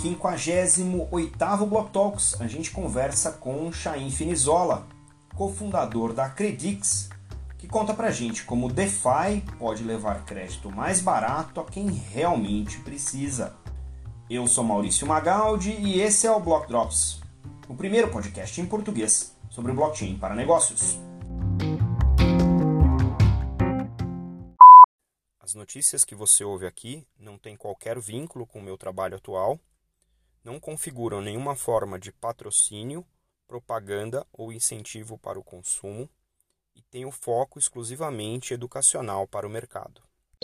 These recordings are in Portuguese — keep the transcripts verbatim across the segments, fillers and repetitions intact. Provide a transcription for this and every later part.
quinquagésimo oitavo Block Talks, a gente conversa com Chaim Finizola, cofundador da Credix, que conta pra gente como o DeFi pode levar crédito mais barato a quem realmente precisa. Eu sou Maurício Magaldi e esse é o Block Drops, o primeiro podcast em português sobre blockchain para negócios. As notícias que você ouve aqui não têm qualquer vínculo com o meu trabalho atual, não configuram nenhuma forma de patrocínio, propaganda ou incentivo para o consumo e têm o foco exclusivamente educacional para o mercado.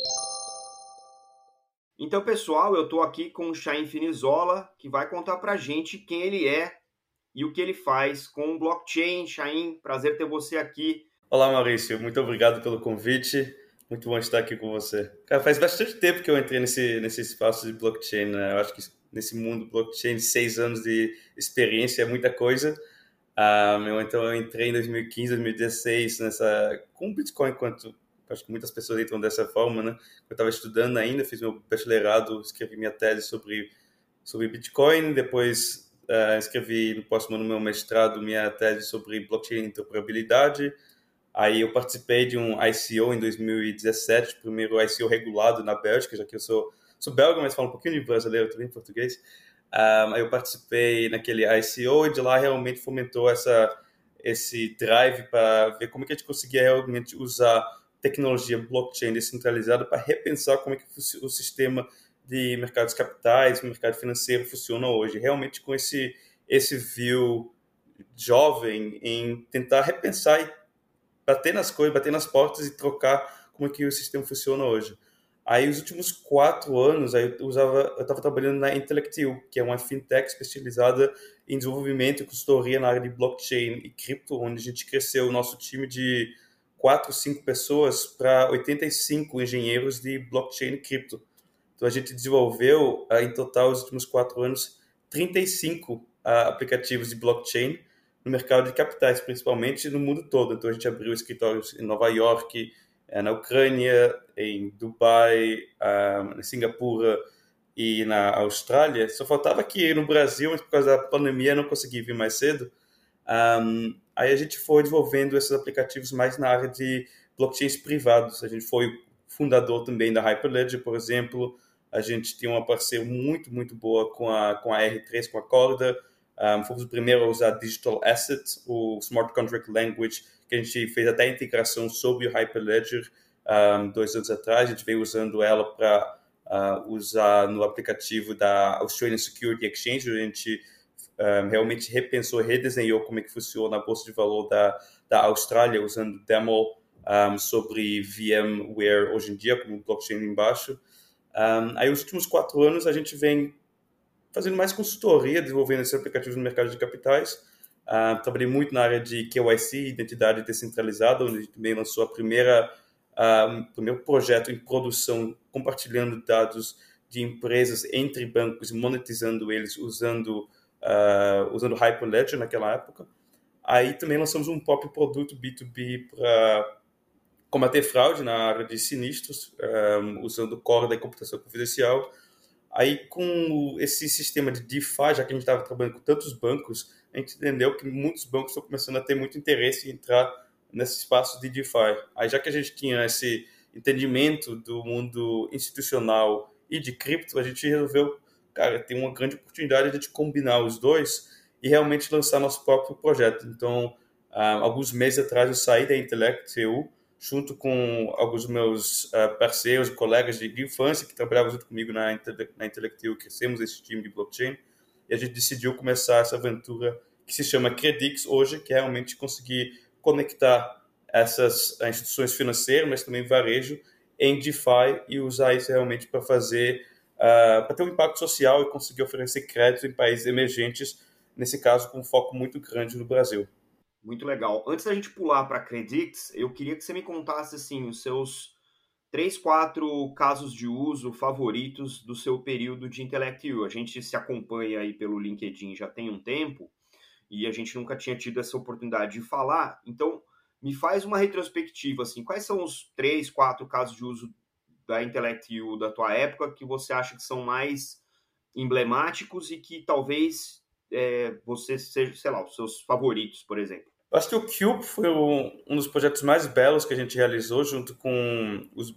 Então, pessoal, eu estou aqui com o Chaim Finizola, que vai contar para a gente quem ele é e o que ele faz com o blockchain. Chaim, prazer ter você aqui. Olá, Maurício. Muito obrigado pelo convite. Muito bom estar aqui com você. Cara, faz bastante tempo que eu entrei nesse, nesse espaço de blockchain, né? Eu acho que nesse mundo blockchain, seis anos de experiência é muita coisa. Um, eu, então, eu entrei em dois mil e quinze, dois mil e dezesseis nessa, com o Bitcoin, enquanto acho que muitas pessoas entram dessa forma, né? Eu estava estudando ainda, fiz meu bacharelado, escrevi minha tese sobre, sobre Bitcoin, depois uh, escrevi no próximo ano meu mestrado, minha tese sobre blockchain e interoperabilidade. Aí eu participei de um I C O em dois mil e dezessete, primeiro I C O regulado na Bélgica, já que eu sou, sou belga, mas falo um pouquinho de brasileiro também, em português. Um, aí eu participei naquele I C O e de lá realmente fomentou essa, esse drive para ver como é que a gente conseguia realmente usar tecnologia blockchain descentralizada para repensar como é que o sistema de mercados capitais, mercado financeiro funciona hoje. Realmente com esse, esse view jovem em tentar repensar e bater nas coisas, bater nas portas e trocar como é que o sistema funciona hoje. Aí, os últimos quatro anos, aí eu usava, eu estava trabalhando na Intellectio, que é uma fintech especializada em desenvolvimento e consultoria na área de blockchain e cripto, onde a gente cresceu o nosso time de quatro, cinco pessoas para oitenta e cinco engenheiros de blockchain e cripto. Então, a gente desenvolveu, em total, nos últimos quatro anos, trinta e cinco aplicativos de blockchain no mercado de capitais, principalmente no mundo todo. Então, a gente abriu escritórios em Nova York, na Ucrânia, em Dubai, em Singapura e na Austrália. Só faltava aqui no Brasil, mas por causa da pandemia não consegui vir mais cedo. Um, aí a gente foi desenvolvendo esses aplicativos mais na área de blockchains privados. A gente foi fundador também da Hyperledger, por exemplo. A gente tem uma parceria muito, muito boa com a, com a R três, com a Corda. Um, fomos o primeiro a usar Digital Asset, o Smart Contract Language, que a gente fez até a integração sobre o Hyperledger um, dois anos atrás. A gente veio usando ela para uh, usar no aplicativo da Australian Security Exchange. A gente um, realmente repensou, redesenhou como é que funciona a bolsa de valor da, da Austrália, usando demo um, sobre VMware hoje em dia, como blockchain embaixo. Um, aí, os últimos quatro anos, a gente vem fazendo mais consultoria, desenvolvendo esses aplicativos no mercado de capitais. Uh, trabalhei muito na área de K Y C, identidade descentralizada, onde a gente também lançou a primeira, uh, um primeiro projeto em produção, compartilhando dados de empresas entre bancos e monetizando eles usando, uh, usando Hyperledger naquela época. Aí também lançamos um próprio produto B dois B para combater fraude na área de sinistros, um, usando Corda e computação confidencial. Aí, com esse sistema de DeFi, já que a gente estava trabalhando com tantos bancos, a gente entendeu que muitos bancos estão começando a ter muito interesse em entrar nesse espaço de DeFi. Aí, já que a gente tinha esse entendimento do mundo institucional e de cripto, a gente resolveu, cara, ter uma grande oportunidade de a gente combinar os dois e realmente lançar nosso próprio projeto. Então, ah, alguns meses atrás, eu saí da Intellectio, junto com alguns dos meus uh, parceiros e colegas de, de infância que trabalhavam junto comigo na, na Intellectio, crescemos esse time de blockchain, e a gente decidiu começar essa aventura que se chama Credix hoje, que é realmente conseguir conectar essas instituições financeiras, mas também varejo, em DeFi e usar isso realmente para fazer, uh, para ter um impacto social e conseguir oferecer crédito em países emergentes, nesse caso com um foco muito grande no Brasil. Muito legal. Antes da gente pular para a Credix, eu queria que você me contasse assim, os seus três, quatro casos de uso favoritos do seu período de Intellectio. A gente se acompanha aí pelo LinkedIn já tem um tempo e a gente nunca tinha tido essa oportunidade de falar. Então, me faz uma retrospectiva, assim, quais são os três, quatro casos de uso da Intellectio da tua época que você acha que são mais emblemáticos e que talvez é, você seja, sei lá, os seus favoritos, por exemplo? Eu acho que o Cube foi um, um dos projetos mais belos que a gente realizou, junto com os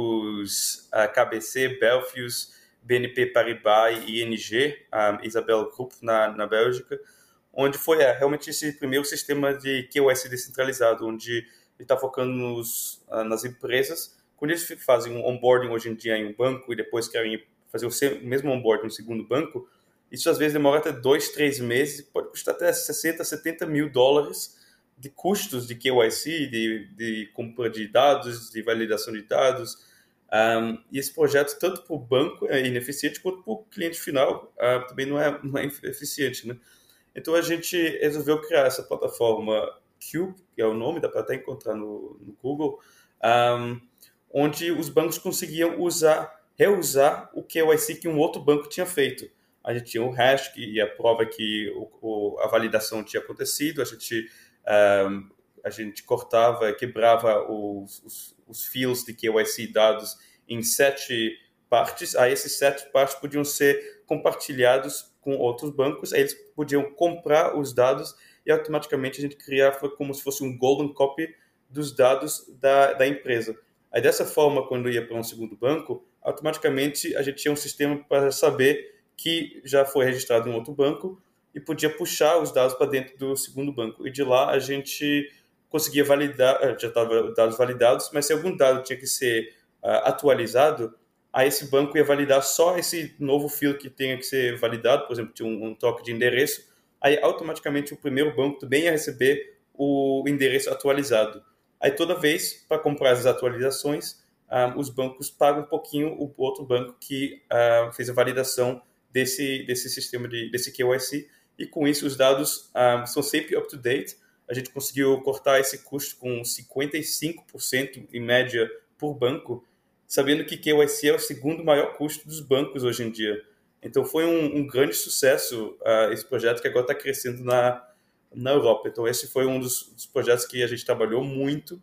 bancos a K B C, Belfius, B N P Paribas e I N G, a Isabel Group, na, na Bélgica, onde foi é, realmente esse primeiro sistema de K Y C descentralizado, onde ele está focando nos, nas empresas. Quando eles fazem um onboarding hoje em dia em um banco e depois querem fazer o mesmo onboarding no segundo banco, isso às vezes demora até dois, três meses, pode custar até sessenta, setenta mil dólares de custos de K Y C, de, de compra de dados, de validação de dados. Um, e esse projeto, tanto para o banco, é ineficiente, quanto para o cliente final, uh, também não é, não é eficiente, né? Então a gente resolveu criar essa plataforma Cube, que é o nome, dá para até encontrar no, no Google, um, onde os bancos conseguiam usar, reusar o K Y C que um outro banco tinha feito. A gente tinha o hash, que a prova que o, o, a validação tinha acontecido, a gente, um, a gente cortava, quebrava os, os, os fios de K Y C dados em sete partes. Aí esses sete partes podiam ser compartilhados com outros bancos, aí eles podiam comprar os dados e automaticamente a gente criava como se fosse um golden copy dos dados da, da empresa. Aí dessa forma, quando ia para um segundo banco, automaticamente a gente tinha um sistema para saber que já foi registrado em outro banco e podia puxar os dados para dentro do segundo banco. E de lá a gente conseguia validar, já estavam dados validados, mas se algum dado tinha que ser uh, atualizado, aí esse banco ia validar só esse novo field que tinha que ser validado, por exemplo, tinha um, um toque de endereço, aí automaticamente o primeiro banco também ia receber o endereço atualizado. Aí toda vez, para comprar as atualizações, um, os bancos pagam um pouquinho o outro banco que uh, fez a validação desse, desse sistema, de, desse K Y C, e com isso os dados um, são sempre up-to-date. A gente conseguiu cortar esse custo com cinquenta e cinco por cento em média por banco, sabendo que K Y C é o segundo maior custo dos bancos hoje em dia. Então foi um, um grande sucesso uh, esse projeto, que agora está crescendo na, na Europa. Então esse foi um dos, dos projetos que a gente trabalhou muito,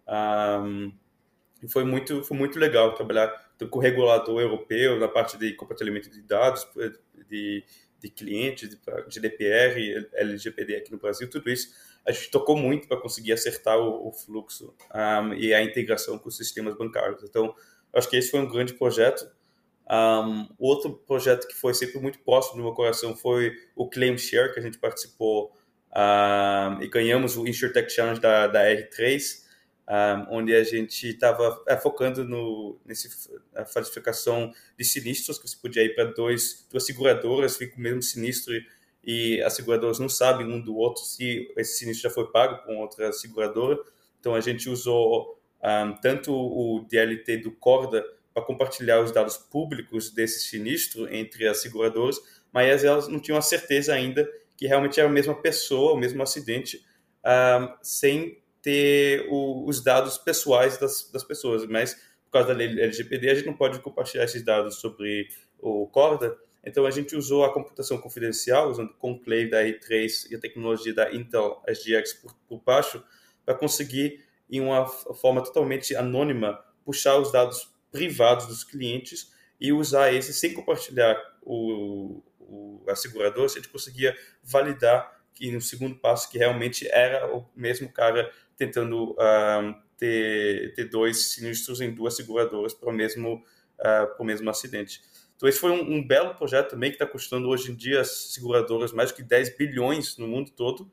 um, e foi muito, foi muito legal trabalhar com o regulador europeu na parte de compartilhamento de dados, de, de clientes, de G D P R, L G P D aqui no Brasil, tudo isso. A gente tocou muito para conseguir acertar o, o fluxo um, e a integração com os sistemas bancários. Então, acho que esse foi um grande projeto. Um, outro projeto que foi sempre muito próximo do meu coração foi o Claim Share, que a gente participou um, e ganhamos o InsurTech Challenge da, da R três, um, onde a gente estava é, focando no, nesse, na falsificação de sinistros, que você podia ir para duas seguradoras, fica o mesmo sinistro e, e as seguradoras não sabem um do outro se esse sinistro já foi pago com outra seguradora. Então a gente usou um, tanto o D L T do Corda para compartilhar os dados públicos desse sinistro entre as seguradoras, mas elas não tinham a certeza ainda que realmente era a mesma pessoa, o mesmo acidente, um, sem ter o, os dados pessoais das, das pessoas. Mas por causa da lei L G P D, a gente não pode compartilhar esses dados sobre o Corda. Então a gente usou a computação confidencial, usando o Conclave da R três e a tecnologia da Intel S G X por, por baixo, para conseguir, em uma forma totalmente anônima, puxar os dados privados dos clientes e usar esses sem compartilhar o, o, a seguradora. A gente conseguia validar que no segundo passo que realmente era o mesmo cara tentando uh, ter, ter dois sinistros em duas seguradoras para o mesmo, uh, para o mesmo acidente. Então esse foi um, um belo projeto também que está custando hoje em dia as seguradoras mais de dez bilhões no mundo todo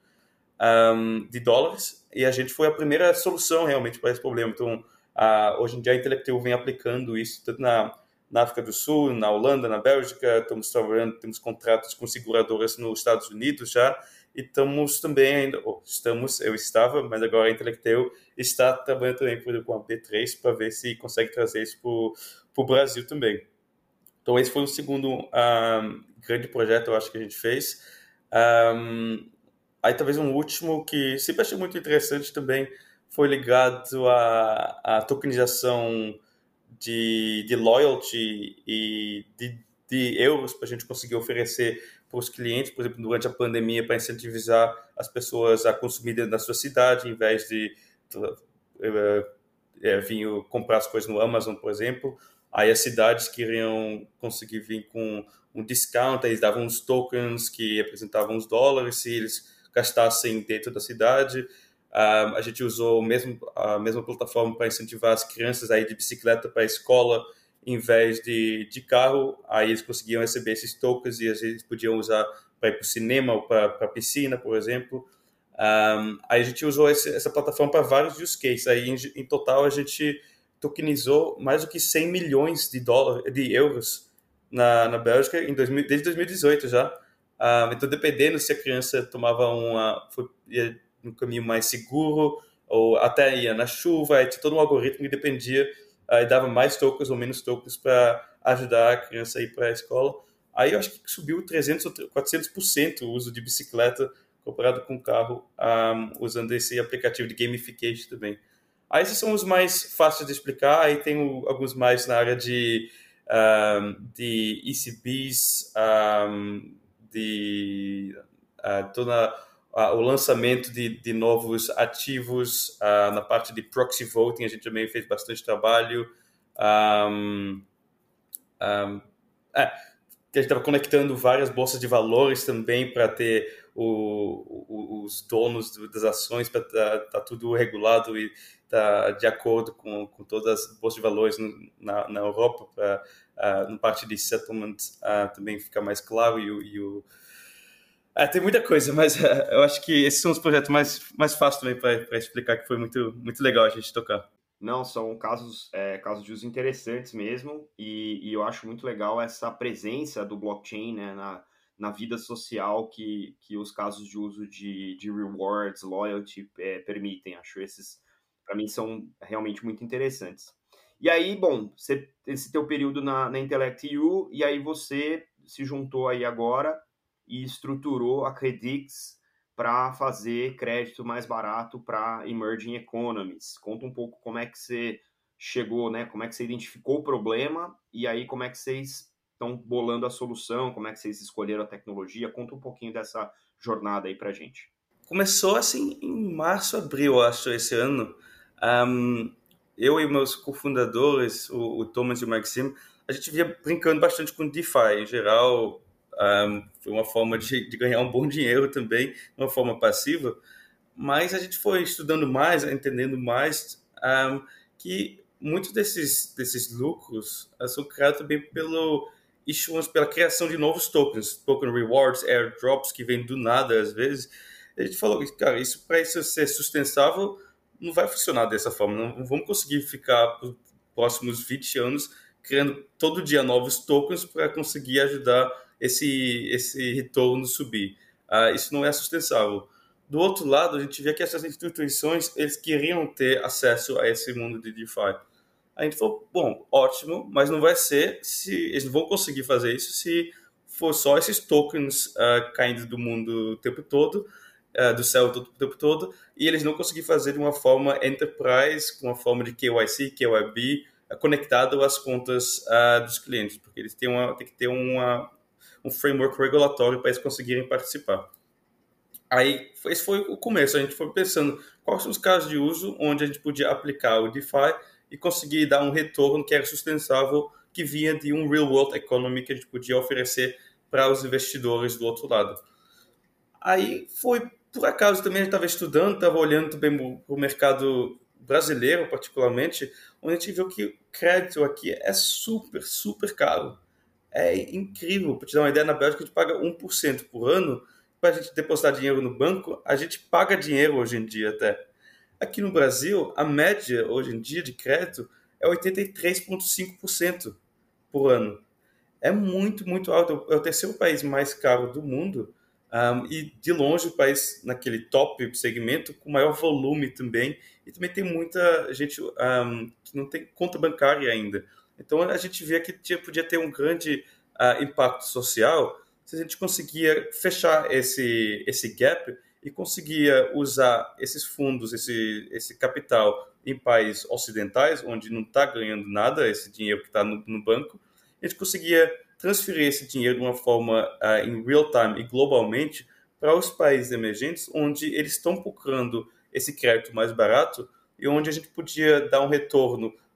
um, de dólares, e a gente foi a primeira solução realmente para esse problema. Então uh, hoje em dia a Intelectel vem aplicando isso tanto na, na África do Sul, na Holanda, na Bélgica. Estamos trabalhando, temos contratos com seguradoras nos Estados Unidos já, e estamos também ainda, oh, estamos, eu estava, mas agora a Intelectel está trabalhando também por, com a B três para ver se consegue trazer isso para o Brasil também. Então esse foi o segundo um, grande projeto, eu acho, que a gente fez. Um, aí talvez um último que sempre achei muito interessante também foi ligado à, à tokenização de, de loyalty e de, de euros para a gente conseguir oferecer para os clientes, por exemplo, durante a pandemia, para incentivar as pessoas a consumir dentro da sua cidade, em vez de uh, uh, vir comprar as coisas no Amazon, por exemplo. Aí as cidades queriam conseguir vir com um discount, eles davam uns tokens que representavam os dólares se eles gastassem dentro da cidade. Um, a gente usou o mesmo, a mesma plataforma para incentivar as crianças a ir de bicicleta para a escola em vez de, de carro. Aí eles conseguiam receber esses tokens e às vezes podiam usar para ir para o cinema ou para a piscina, por exemplo. Um, aí a gente usou esse, essa plataforma para vários use cases. Aí em, em total a gente tokenizou mais do que cem milhões de dólares, de euros na, na Bélgica em dois mil, desde dois mil e dezoito já. Um, então, dependendo se a criança tomava uma, foi, ia um caminho mais seguro ou até ia na chuva, aí tinha todo um algoritmo que dependia uh, e dava mais tokens ou menos tokens para ajudar a criança a ir para a escola. Aí eu acho que subiu trezentos ou quatrocentos por cento o uso de bicicleta comparado com carro, um, usando esse aplicativo de gamification também. Aí esses são os mais fáceis de explicar, aí tem o, alguns mais na área de, um, de E C Bs, um, de uh, toda, uh, o lançamento de, de novos ativos, uh, na parte de proxy voting a gente também fez bastante trabalho. Um, um, é, que a gente estava conectando várias bolsas de valores também para ter o, o, os donos das ações, para estar tá, tá tudo regulado e tá de acordo com, com todas as bolsas de valores na, na Europa, para uh, na parte de settlement uh, também ficar mais claro. E o, e o... Ah, tem muita coisa, mas uh, eu acho que esses são os projetos mais, mais fáceis também para explicar, que foi muito, muito legal a gente tocar. Não, são casos, é, casos de uso interessantes mesmo, e, e eu acho muito legal essa presença do blockchain, né, na, na vida social que, que os casos de uso de, de rewards, loyalty é, permitem. Acho esses, para mim, são realmente muito interessantes. E aí, bom, você, esse teu período na, na Intellect U, e aí você se juntou aí agora e estruturou a Credix para fazer crédito mais barato para emerging economies. Conta um pouco como é que você chegou, né? Como é que você identificou o problema e aí como é que vocês estão bolando a solução, como é que vocês escolheram a tecnologia. Conta um pouquinho dessa jornada aí para gente. Começou assim em março, abril, acho, esse ano. Um, eu e meus cofundadores, o, o Thomas e o Maxime, a gente vinha brincando bastante com DeFi em geral. Um, foi uma forma de, de ganhar um bom dinheiro também, uma forma passiva, mas a gente foi estudando mais, entendendo mais um, que muitos desses, desses lucros uh, são criados também pelo issuance, pela criação de novos tokens, token rewards, airdrops, que vêm do nada às vezes. A gente falou, cara, isso para isso ser sustentável não vai funcionar dessa forma, não, não vamos conseguir ficar por próximos vinte anos criando todo dia novos tokens para conseguir ajudar esse, esse retorno subir. Uh, isso não é sustentável. Do outro lado, a gente vê que essas instituições, eles queriam ter acesso a esse mundo de DeFi. A gente falou, bom, ótimo, mas não vai ser se eles não vão conseguir fazer isso se for só esses tokens uh, caindo do mundo o tempo todo, uh, do céu o tempo todo, e eles não conseguirem fazer de uma forma enterprise, com uma forma de K Y C, K Y B, uh, conectado às contas uh, dos clientes, porque eles têm, uma, têm que ter uma um framework regulatório para eles conseguirem participar. Aí, esse foi o começo. A gente foi pensando quais são os casos de uso onde a gente podia aplicar o DeFi e conseguir dar um retorno que era sustentável, que vinha de um real world economy que a gente podia oferecer para os investidores do outro lado. Aí foi, por acaso, também a gente estava estudando, estava olhando também para o mercado brasileiro, particularmente, onde a gente viu que o crédito aqui é super, super caro. É incrível. Para te dar uma ideia, na Bélgica a gente paga um por cento por ano. Para a gente depositar dinheiro no banco, a gente paga dinheiro hoje em dia até. Aqui no Brasil, a média hoje em dia de crédito é oitenta e três vírgula cinco por cento por ano. É muito, muito alto. É o terceiro país mais caro do mundo um, e, de longe, o país naquele top segmento com maior volume também. E também tem muita gente um, que não tem conta bancária ainda. Então, a gente vê que podia ter um grande uh, impacto social se a gente conseguia fechar esse, esse gap e conseguia usar esses fundos, esse, esse capital em países ocidentais, onde não está ganhando nada, esse dinheiro que está no, no banco, a gente conseguia transferir esse dinheiro de uma forma uh, em real time e globalmente para os países emergentes, onde eles estão procurando esse crédito mais barato e onde a gente podia dar um retorno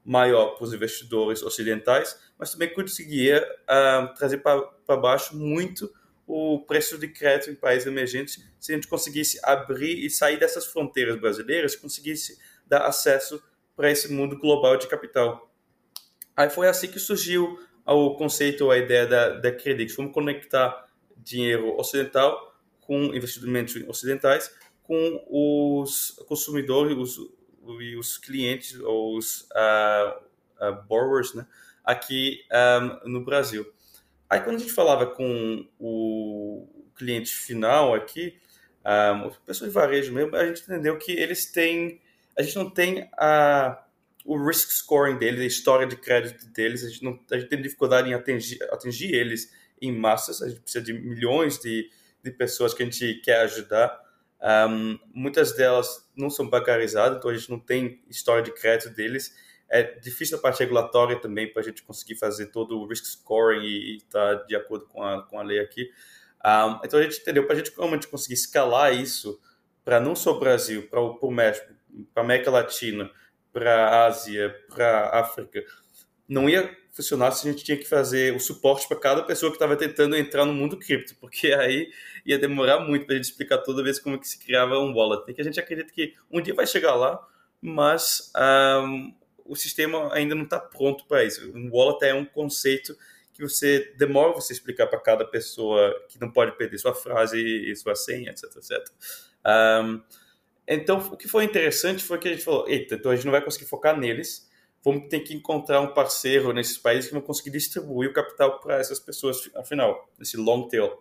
maior para os investidores ocidentais, mas também conseguia uh, trazer para baixo muito o preço de crédito em países emergentes, se a gente conseguisse abrir e sair dessas fronteiras brasileiras, conseguisse dar acesso para esse mundo global de capital. Aí foi assim que surgiu o conceito, a ideia da, da Credix. Vamos conectar dinheiro ocidental com investimentos ocidentais com os consumidores os, e os clientes, os uh, uh, borrowers, né, aqui um, no Brasil. Aí quando a gente falava com o cliente final aqui, um, pessoas de varejo mesmo, a gente entendeu que eles têm, a gente não tem a, o risk scoring deles, a história de crédito deles, a gente, não, a gente tem dificuldade em atingir, atingir eles em massas, a gente precisa de milhões de, de pessoas que a gente quer ajudar. Um, muitas delas não são bancarizadas, então a gente não tem história de crédito deles. É difícil a parte regulatória também para a gente conseguir fazer todo o risk scoring e estar tá de acordo com a, com a lei aqui. Um, então a gente entendeu, para a gente realmente conseguir escalar isso para não só o Brasil, para o México, para a América Latina, para a Ásia, para a África, não ia funcionar se a gente tinha que fazer o suporte para cada pessoa que estava tentando entrar no mundo cripto, porque aí ia demorar muito para a gente explicar toda vez como que se criava um wallet. E que a gente acredita que um dia vai chegar lá, mas um, o sistema ainda não está pronto para isso. Um wallet é um conceito que você demora você explicar para cada pessoa que não pode perder sua frase e sua senha, etc, etcétera. Um, então, o que foi interessante foi que a gente falou, eita, então a gente não vai conseguir focar neles, vamos ter que encontrar um parceiro nesses países que vão conseguir distribuir o capital para essas pessoas, afinal, nesse long tail.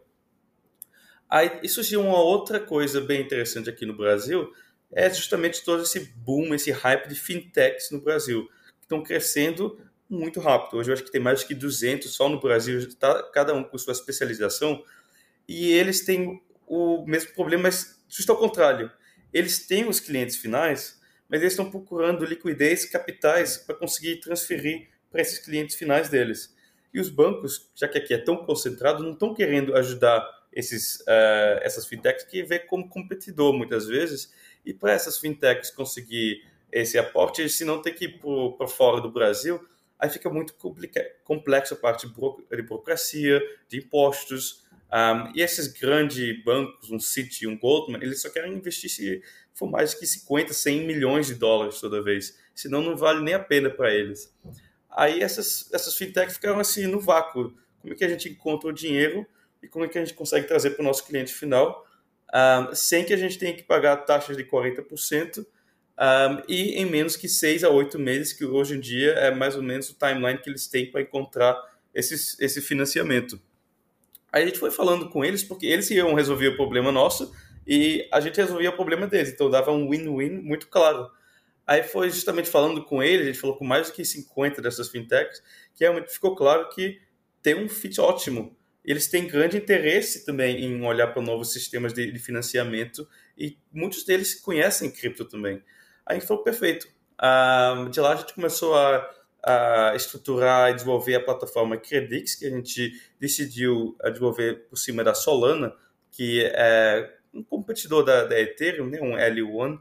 Aí surgiu uma outra coisa bem interessante aqui no Brasil, é justamente todo esse boom, esse hype de fintechs no Brasil, que estão crescendo muito rápido. Hoje eu acho que tem mais de duzentos só no Brasil, tá, cada um com sua especialização, e eles têm o mesmo problema, mas justo ao contrário. Eles têm os clientes finais, mas eles estão procurando liquidez, capitais, para conseguir transferir para esses clientes finais deles. E os bancos, já que aqui é tão concentrado, não estão querendo ajudar esses, uh, essas fintechs que vê como competidor muitas vezes, e para essas fintechs conseguir esse aporte, se não tem que ir para fora do Brasil, aí fica muito complexo a parte de burocracia, de impostos. Um, e esses grandes bancos, um Citi, um Goldman, eles só querem investir se for mais que cinquenta, cem milhões de dólares toda vez. Senão não vale nem a pena para eles. Aí essas, essas fintechs ficaram assim no vácuo. Como é que a gente encontra o dinheiro e como é que a gente consegue trazer para o nosso cliente final um, sem que a gente tenha que pagar taxas de quarenta por cento um, e em menos que seis a oito meses, que hoje em dia é mais ou menos o timeline que eles têm para encontrar esses, esse financiamento. Aí a gente foi falando com eles, porque eles iam resolver o problema nosso e a gente resolvia o problema deles. Então dava um win-win muito claro. Aí foi justamente falando com eles, a gente falou com mais do que cinquenta dessas fintechs, que realmente ficou claro que tem um fit ótimo. Eles têm grande interesse também em olhar para novos sistemas de, de financiamento e muitos deles conhecem cripto também. Aí foi perfeito. Ah, de lá a gente começou a a estruturar e desenvolver a plataforma Credix, que a gente decidiu desenvolver por cima da Solana, que é um competidor da, da Ethereum, né, um L um,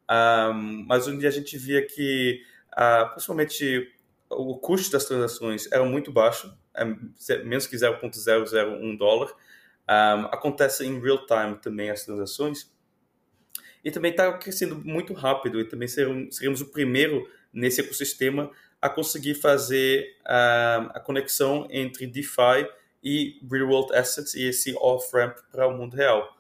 um, mas onde a gente via que, uh, principalmente, o custo das transações era muito baixo, é menos que zero vírgula zero zero um dólar. Um, acontece em real time também as transações, e também está crescendo muito rápido, e também seremos, seremos o primeiro nesse ecossistema a conseguir fazer uh, a conexão entre DeFi e Real World Assets e esse off-ramp para o mundo real.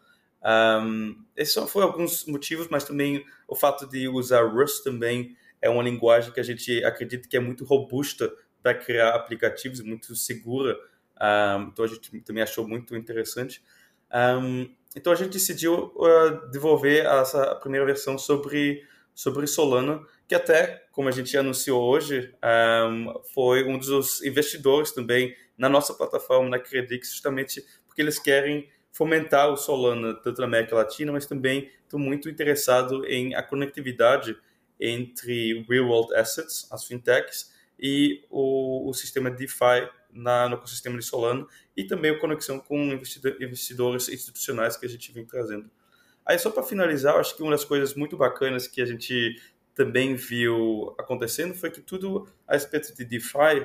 Um, esses só foram alguns motivos, mas também o fato de usar Rust também é uma linguagem que a gente acredita que é muito robusta para criar aplicativos, muito segura. Um, então a gente também achou muito interessante. Um, então a gente decidiu uh, desenvolver essa a primeira versão sobre, sobre Solana, que até, como a gente anunciou hoje, um, foi um dos investidores também na nossa plataforma, na Credix, justamente porque eles querem fomentar o Solana tanto na América Latina, mas também estão muito interessados em a conectividade entre Real World Assets, as fintechs, e o, o sistema DeFi na, no ecossistema de Solana, e também a conexão com investidor, investidores institucionais que a gente vem trazendo. Aí, só para finalizar, eu acho que uma das coisas muito bacanas que a gente também viu acontecendo foi que tudo a respeito de DeFi,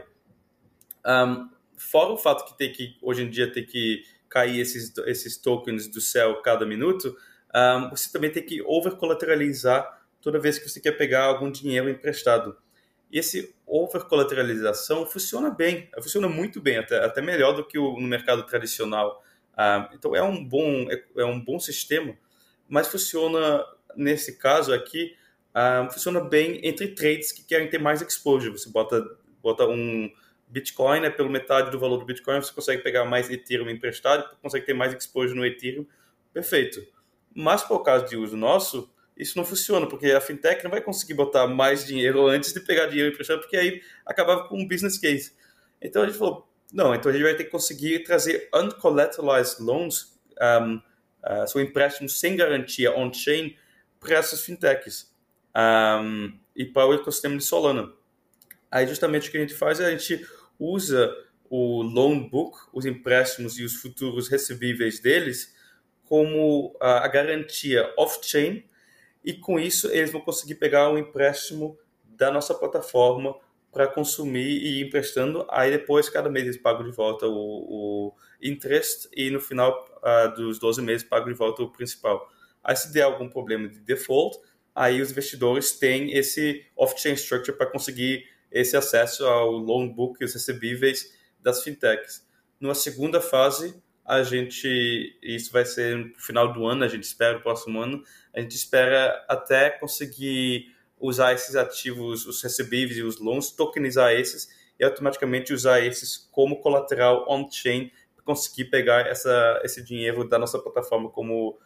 um, fora o fato que tem que, hoje em dia, tem que cair esses, esses tokens do céu cada minuto, um, você também tem que over-colateralizar toda vez que você quer pegar algum dinheiro emprestado. E esse over-colateralização funciona bem, funciona muito bem, até, até melhor do que o, no mercado tradicional. Um, então, é um, bom, é, é um bom sistema, mas funciona, nesse caso aqui, um, funciona bem entre trades que querem ter mais exposure. Você bota, bota um Bitcoin, né, pelo metade do valor do Bitcoin, você consegue pegar mais Ethereum emprestado, consegue ter mais exposure no Ethereum, perfeito. Mas, por causa de uso nosso, isso não funciona, porque a fintech não vai conseguir botar mais dinheiro antes de pegar dinheiro emprestado, porque aí acabava com um business case. Então a gente falou, não, então a gente vai ter que conseguir trazer uncollateralized loans, um, uh, são empréstimos sem garantia on-chain, para essas fintechs um, e para o ecossistema de Solana. Aí justamente o que a gente faz é a gente usa o loan book, os empréstimos e os futuros recebíveis deles, como a garantia off-chain, e com isso eles vão conseguir pegar um empréstimo da nossa plataforma para consumir e ir emprestando. Aí depois, cada mês eles pagam de volta o, o interest e no final uh, dos doze meses pagam de volta o principal. Aí se der algum problema de default, aí os investidores têm esse off-chain structure para conseguir esse acesso ao loan book e os recebíveis das fintechs. Numa segunda fase, a gente, isso vai ser no final do ano, a gente espera no próximo ano, a gente espera até conseguir usar esses ativos, os recebíveis e os loans, tokenizar esses e automaticamente usar esses como colateral on-chain para conseguir pegar essa, esse dinheiro da nossa plataforma como,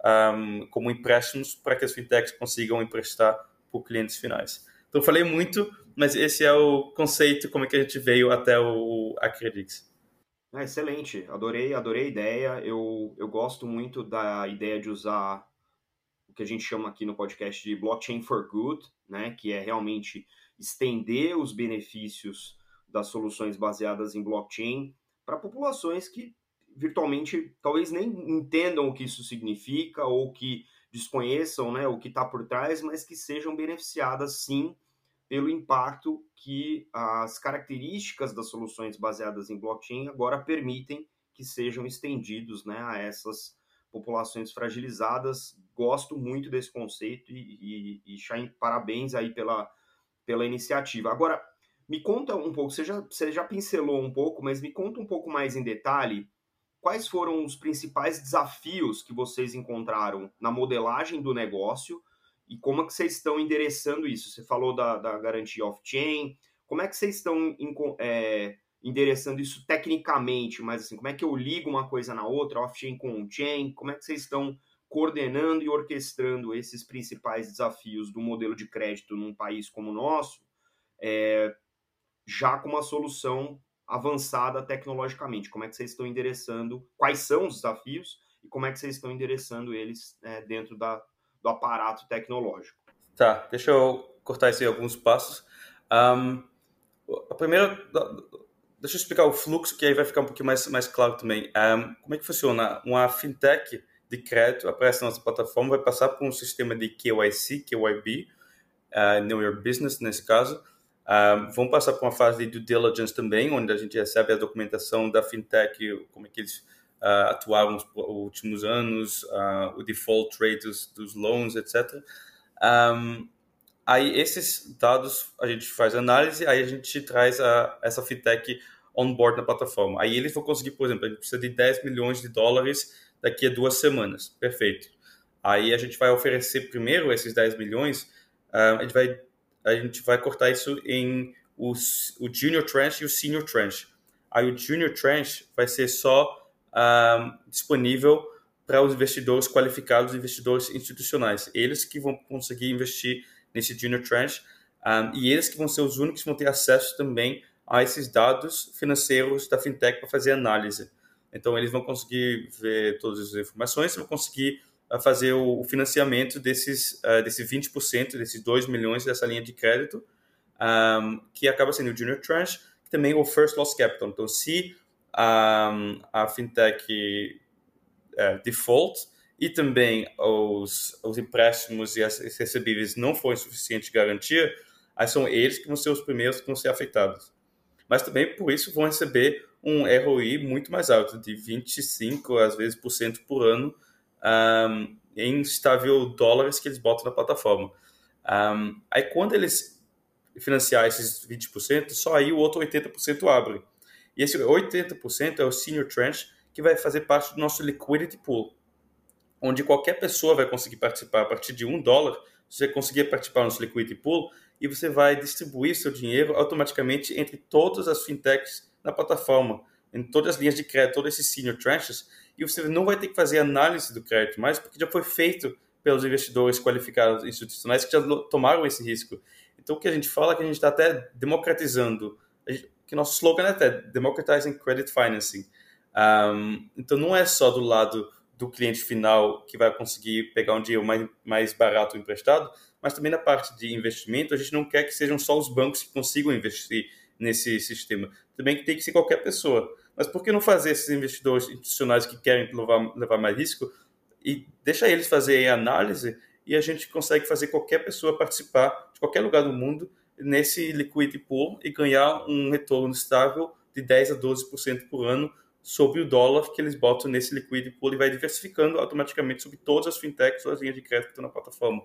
um, como empréstimos para que as fintechs consigam emprestar por clientes finais. Então, eu falei muito, mas esse é o conceito, como é que a gente veio até o Acredix. É, excelente, adorei, adorei a ideia. Eu, eu gosto muito da ideia de usar o que a gente chama aqui no podcast de blockchain for good, né, que é realmente estender os benefícios das soluções baseadas em blockchain para populações que virtualmente talvez nem entendam o que isso significa ou que desconheçam, né, o que está por trás, mas que sejam beneficiadas sim pelo impacto que as características das soluções baseadas em blockchain agora permitem que sejam estendidos, né, a essas populações fragilizadas. Gosto muito desse conceito e, e, e Chain, parabéns aí pela, pela iniciativa. Agora, me conta um pouco, você já, você já pincelou um pouco, mas me conta um pouco mais em detalhe quais foram os principais desafios que vocês encontraram na modelagem do negócio e como é que vocês estão endereçando isso? Você falou da, da garantia off-chain, como é que vocês estão é, endereçando isso tecnicamente, mas assim, como é que eu ligo uma coisa na outra, off-chain com on-chain, como é que vocês estão coordenando e orquestrando esses principais desafios do modelo de crédito num país como o nosso, é, já com uma solução avançada tecnologicamente? Como é que vocês estão endereçando, quais são os desafios e como é que vocês estão endereçando eles é, dentro da do aparato tecnológico? Tá, deixa eu cortar isso em alguns passos. Um, a primeira, deixa eu explicar o fluxo, que aí vai ficar um pouquinho mais, mais claro também. Um, como é que funciona? Uma fintech de crédito aparece na nossa plataforma, vai passar por um sistema de K Y C, K Y B, uh, Know Your Business nesse caso. Um, vão passar por uma fase de due diligence também, onde a gente recebe a documentação da fintech, como é que eles Uh, atuaram nos últimos anos, uh, o default rate dos, dos loans, etcétera. Um, aí esses dados a gente faz análise, aí a gente traz a, essa fintech on-board na plataforma. Aí eles vão conseguir, por exemplo, a gente precisa de dez milhões de dólares daqui a duas semanas. Perfeito. Aí a gente vai oferecer primeiro esses dez milhões, uh, a, gente vai, a gente vai cortar isso em os, o junior tranche e o senior tranche. Aí o junior tranche vai ser só Uh, disponível para os investidores qualificados, investidores institucionais. Eles que vão conseguir investir nesse junior tranche um, e eles que vão ser os únicos que vão ter acesso também a esses dados financeiros da fintech para fazer análise. Então, eles vão conseguir ver todas as informações e vão conseguir uh, fazer o, o financiamento desses, uh, desses vinte por cento, desses dois milhões dessa linha de crédito, um, que acaba sendo o junior tranche, que também é o first loss capital. Então, se Um, a fintech uh, default, e também os, os empréstimos e as recebíveis não forem suficiente garantia, aí são eles que vão ser os primeiros que vão ser afetados. Mas também, por isso, vão receber um R O I muito mais alto, de vinte e cinco, às vezes, por cento por ano, um, em estável dólares que eles botam na plataforma. Um, aí, quando eles financiar esses vinte por cento, só aí o outro oitenta por cento abre. E esse oitenta por cento é o Senior Tranche, que vai fazer parte do nosso Liquidity Pool, onde qualquer pessoa vai conseguir participar a partir de um dólar. Você vai conseguir participar do nosso Liquidity Pool e você vai distribuir seu dinheiro automaticamente entre todas as fintechs na plataforma, em todas as linhas de crédito, todos esses Senior Tranches, e você não vai ter que fazer análise do crédito mais, porque já foi feito pelos investidores qualificados institucionais que já tomaram esse risco. Então, o que a gente fala é que a gente está até democratizando, gente, que nosso slogan é até Democratizing Credit Financing. Um, então, não é só do lado do cliente final que vai conseguir pegar um dinheiro mais, mais barato emprestado, mas também na parte de investimento, a gente não quer que sejam só os bancos que consigam investir nesse sistema. Também que tem que ser qualquer pessoa. Mas por que não fazer esses investidores institucionais que querem levar, levar mais risco e deixa eles fazerem a análise e a gente consegue fazer qualquer pessoa participar de qualquer lugar do mundo nesse liquidity pool e ganhar um retorno estável de dez a doze por cento por ano sobre o dólar que eles botam nesse liquidity pool e vai diversificando automaticamente sobre todas as fintechs, todas as linhas de crédito que estão na plataforma.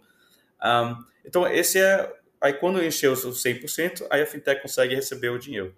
Um, então, esse é... Aí, quando encher os cem por cento, aí a fintech consegue receber o dinheiro.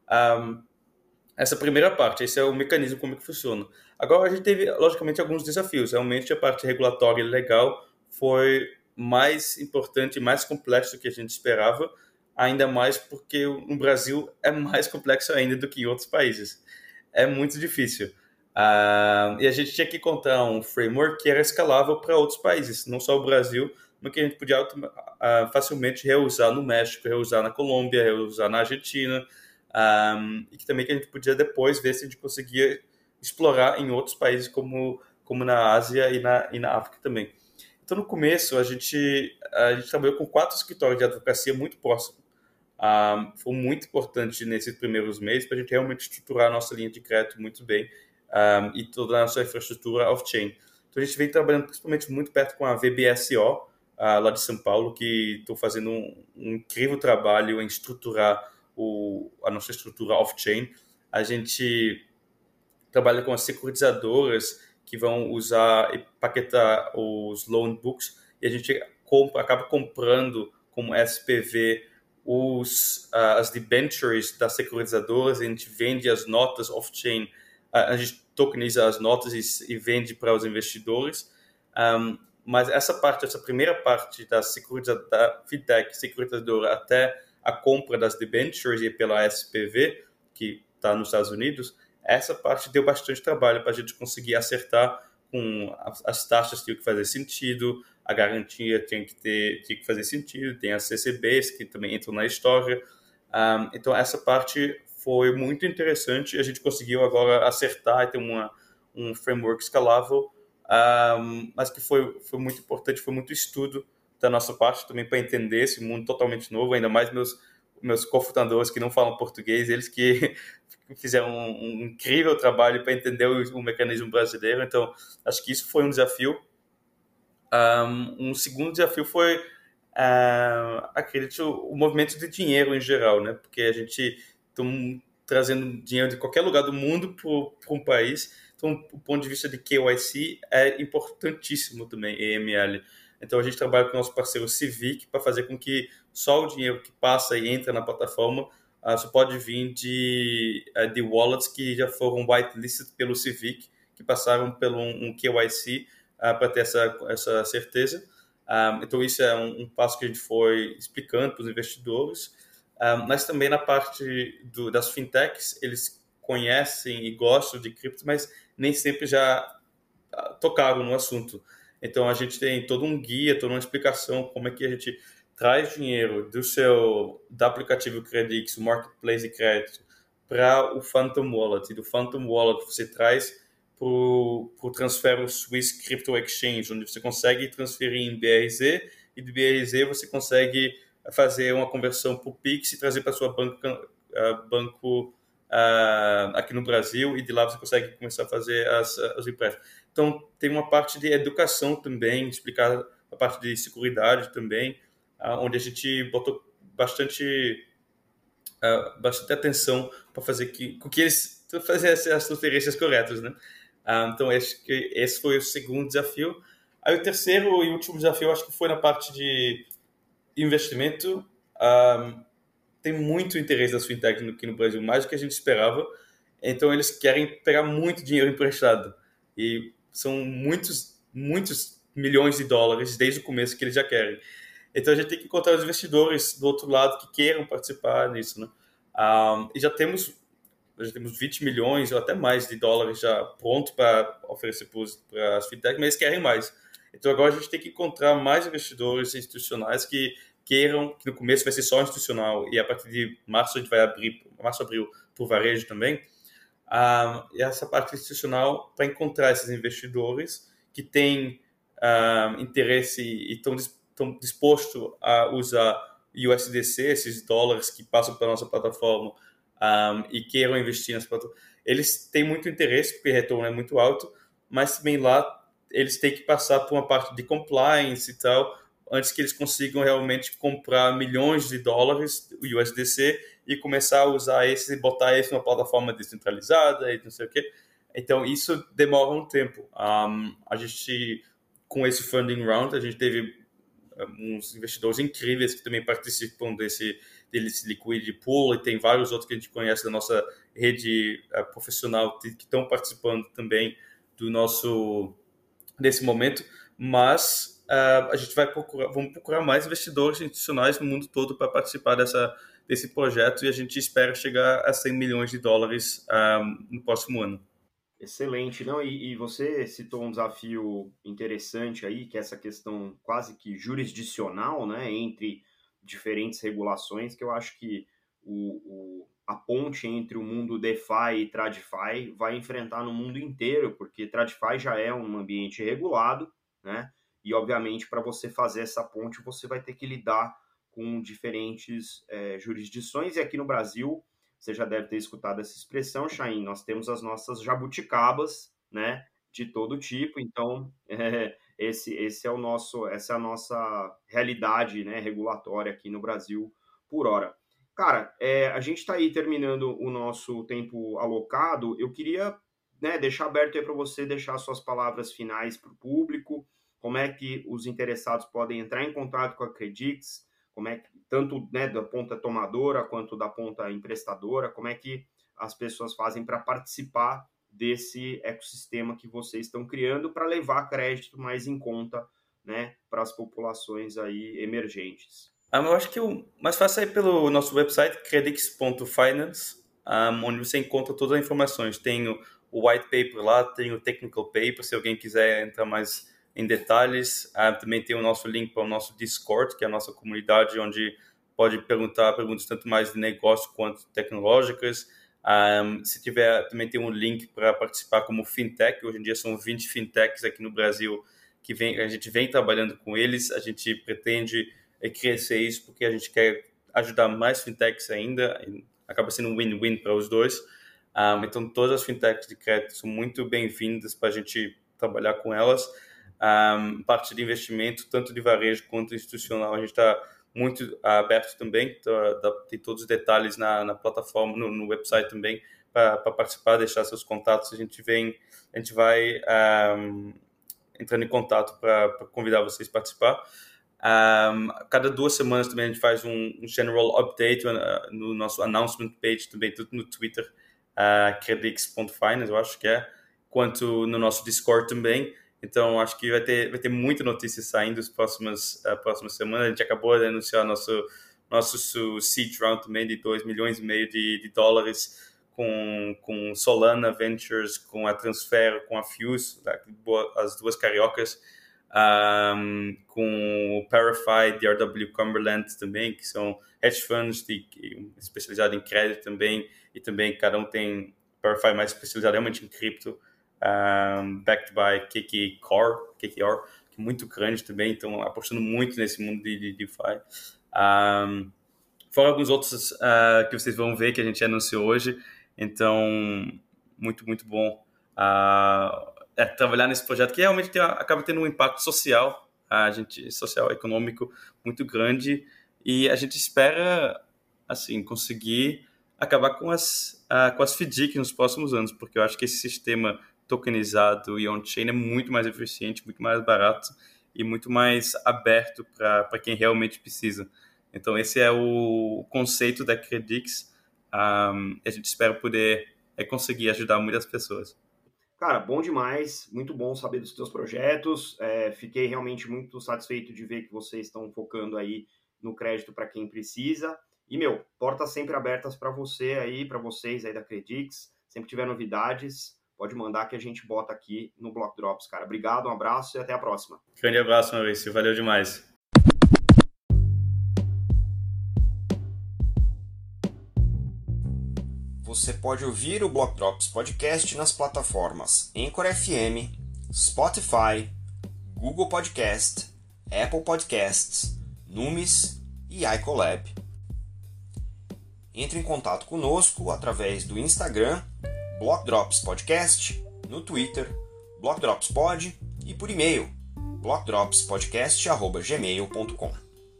Um, essa primeira parte, esse é o mecanismo como que funciona. Agora, a gente teve, logicamente, alguns desafios. Realmente, a parte regulatória e legal foi mais importante e mais complexo do que a gente esperava, ainda mais porque no Brasil é mais complexo ainda do que em outros países. É muito difícil. Uh, e a gente tinha que encontrar um framework que era escalável para outros países, não só o Brasil, mas que a gente podia uh, facilmente reusar no México, reusar na Colômbia, reusar na Argentina, um, e que também que a gente podia depois ver se a gente conseguia explorar em outros países como, como na Ásia e na, e na África também. Então, no começo, a gente, a gente trabalhou com quatro escritórios de advocacia muito próximos. Um, foi muito importante nesses primeiros meses para a gente realmente estruturar a nossa linha de crédito muito bem um, e toda a nossa infraestrutura off-chain. Então, a gente vem trabalhando principalmente muito perto com a V B S O, uh, lá de São Paulo, que estão fazendo um, um incrível trabalho em estruturar o, a nossa estrutura off-chain. A gente trabalha com as securitizadoras que vão usar e paquetar os loan books e a gente compra, acaba comprando como S P V os, uh, as debentures das securitizadoras, a gente vende as notas off-chain, uh, a gente tokeniza as notas e, e vende para os investidores. Um, mas essa parte, essa primeira parte da, da fintech securitizadora até a compra das debentures e pela S P V, que está nos Estados Unidos, essa parte deu bastante trabalho para a gente conseguir acertar com as, as taxas, tinham que fazer sentido, a garantia tinha que, ter, tinha que fazer sentido, tem as C C Bs que também entram na história. Um, então, essa parte foi muito interessante e a gente conseguiu agora acertar e ter uma, um framework escalável, um, mas que foi, foi muito importante, foi muito estudo da nossa parte também para entender esse mundo totalmente novo, ainda mais meus, meus cofundadores que não falam português, eles que fizeram um, um incrível trabalho para entender o, o mecanismo brasileiro. Então, acho que isso foi um desafio. Um, um segundo desafio foi, uh, acredito, o movimento de dinheiro em geral, né? Porque a gente está trazendo dinheiro de qualquer lugar do mundo para um país. Então, o ponto de vista de K Y C é importantíssimo também, E M L. Então, a gente trabalha com o nosso parceiro Civic para fazer com que só o dinheiro que passa e entra na plataforma uh, só pode vir de, uh, de wallets que já foram whitelisted pelo Civic, que passaram pelo um, um K Y C uh, para ter essa, essa certeza. Um, então, isso é um, um passo que a gente foi explicando para os investidores. Um, mas também na parte do, das fintechs, eles conhecem e gostam de cripto, mas nem sempre já uh, tocaram no assunto. Então, a gente tem todo um guia, toda uma explicação como é que a gente traz dinheiro do seu do aplicativo Credix, o marketplace de crédito, para o Phantom Wallet. E do Phantom Wallet você traz para o Transfero Swiss Crypto Exchange, onde você consegue transferir em B R Z, e do B R Z você consegue fazer uma conversão para o Pix e trazer para a sua banca, uh, banco uh, aqui no Brasil, e de lá você consegue começar a fazer as, os empréstimos. Então, tem uma parte de educação também, explicar a parte de seguridade também, uh, onde a gente botou bastante, uh, bastante atenção para fazer que, com que eles fazer as, as transferências corretas, né? Uh, então, esse, esse foi o segundo desafio. Aí, o terceiro e último desafio, acho que foi na parte de investimento. Um, tem muito interesse das fintechs aqui no Brasil, mais do que a gente esperava. Então, eles querem pegar muito dinheiro emprestado. E são muitos, muitos milhões de dólares desde o começo que eles já querem. Então, a gente tem que encontrar os investidores do outro lado que queiram participar nisso, né? Um, e já temos, já temos vinte milhões ou até mais de dólares já pronto para oferecer para as fintechs, mas eles querem mais. Então, agora a gente tem que encontrar mais investidores institucionais que queiram, que no começo vai ser só institucional, e a partir de março a gente vai abrir, março, abril, para o varejo também, ah, e essa parte institucional para encontrar esses investidores que têm ah, interesse e estão, estão dispostos a usar U S D C, esses dólares que passam pela nossa plataforma, um, e queiram investir nessa plataforma. Eles têm muito interesse, porque o retorno é muito alto, mas também lá eles têm que passar por uma parte de compliance e tal, antes que eles consigam realmente comprar milhões de dólares U S D C e começar a usar esse e botar esse numa plataforma descentralizada e não sei o quê. Então, isso demora um tempo. Um, a gente, com esse funding round, a gente teve uns investidores incríveis que também participam desse, desse liquidity pool, e tem vários outros que a gente conhece da nossa rede uh, profissional que estão participando também do nosso desse momento, mas uh, a gente vai procurar, vamos procurar mais investidores institucionais no mundo todo para participar dessa, desse projeto, e a gente espera chegar a cem milhões de dólares um, no próximo ano. Excelente, não? E, e você citou um desafio interessante aí, que é essa questão quase que jurisdicional, né, entre diferentes regulações, que eu acho que o, o, a ponte entre o mundo DeFi e TradFi vai enfrentar no mundo inteiro, porque TradFi já é um ambiente regulado, né? E obviamente para você fazer essa ponte você vai ter que lidar com diferentes é, jurisdições, e aqui no Brasil você já deve ter escutado essa expressão, Chain. Nós temos as nossas jabuticabas, né, de todo tipo. Então, é, esse, esse é o nosso, essa é a nossa realidade, né, regulatória aqui no Brasil por hora. Cara, é, a gente está aí terminando o nosso tempo alocado. Eu queria, né, deixar aberto aí para você deixar suas palavras finais para o público. Como é que os interessados podem entrar em contato com a Credix? Como é que, tanto, né, da ponta tomadora quanto da ponta emprestadora, como é que as pessoas fazem para participar desse ecossistema que vocês estão criando para levar crédito mais em conta, né, para as populações aí emergentes? Um, eu acho que o mais fácil é pelo nosso website, credix ponto finance, um, onde você encontra todas as informações. Tem o, o white paper lá, tem o technical paper, se alguém quiser entrar mais em detalhes. Uh, também tem o nosso link para o nosso Discord, que é a nossa comunidade, onde pode perguntar perguntas tanto mais de negócio quanto tecnológicas. Um, se tiver, também tem um link para participar como fintech. Hoje em dia são vinte fintechs aqui no Brasil que vem, a gente vem trabalhando com eles. A gente pretende crescer isso porque a gente quer ajudar mais fintechs ainda. Acaba sendo um win-win para os dois. Um, então, todas as fintechs de crédito são muito bem-vindas para a gente trabalhar com elas. Um, parte de investimento, tanto de varejo quanto institucional, a gente está muito uh, aberto também, então, dá, tem todos os detalhes na, na plataforma, no, no website também, para participar, deixar seus contatos, a gente vem, a gente vai um, entrando em contato para convidar vocês a participar. Um, cada duas semanas também a gente faz um, um general update uh, no nosso announcement page, também tudo no Twitter, uh, credix ponto finance, eu acho que é, quanto no nosso Discord também. Então, acho que vai ter, vai ter muita notícia saindo nas próximas, uh, próximas semanas. A gente acabou de anunciar nosso, nosso seed round também de dois milhões e meio de, de dólares com, com Solana Ventures, com a Transfer, com a Fuse, as duas cariocas, um, com o Parify, D R W Cumberland também, que são hedge funds de, especializados em crédito também, e também cada um tem Parify mais especializado realmente em cripto. Um, backed by K K Core, K K R, que é muito grande também, então apostando muito nesse mundo de, de DeFi. Um, fora alguns outros uh, que vocês vão ver que a gente anunciou hoje. Então, muito, muito bom uh, é, trabalhar nesse projeto que realmente tem, acaba tendo um impacto social, a gente, social, econômico muito grande, e a gente espera assim, conseguir acabar com as, uh, com as F D I C nos próximos anos, porque eu acho que esse sistema tokenizado e on-chain é muito mais eficiente, muito mais barato e muito mais aberto para quem realmente precisa. Então, esse é o conceito da Credix. Um, a gente espera poder é, conseguir ajudar muitas pessoas. Cara, bom demais, muito bom saber dos seus projetos. É, fiquei realmente muito satisfeito de ver que vocês estão focando aí no crédito para quem precisa. E, meu, portas sempre abertas para você aí, para vocês aí da Credix. Sempre tiver novidades, pode mandar que a gente bota aqui no Block Drops, cara. Obrigado, um abraço e até a próxima. Grande abraço, Maurício. Valeu demais. Você pode ouvir o Block Drops Podcast nas plataformas Anchor F M, Spotify, Google Podcast, Apple Podcasts, Numis e iColab. Entre em contato conosco através do Instagram, Block Drops Podcast, no Twitter, Block Drops Pod e por e-mail, block drops podcast arroba gmail ponto com.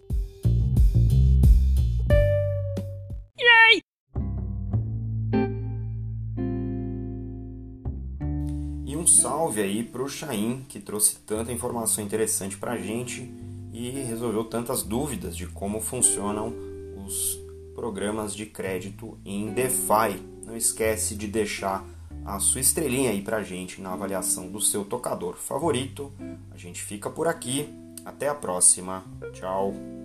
E um salve aí pro Chaim, que trouxe tanta informação interessante pra gente e resolveu tantas dúvidas de como funcionam os programas de crédito em DeFi. Não esquece de deixar a sua estrelinha aí pra gente na avaliação do seu tocador favorito. A gente fica por aqui. Até a próxima. Tchau.